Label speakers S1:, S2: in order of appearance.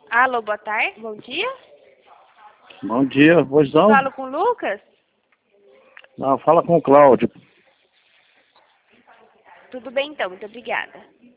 S1: Alô, boa tarde, bom dia.
S2: Bom dia, pois não?
S1: Falo com o Lucas?
S2: Não, fala com o Cláudio.
S1: Tudo bem então, muito obrigada.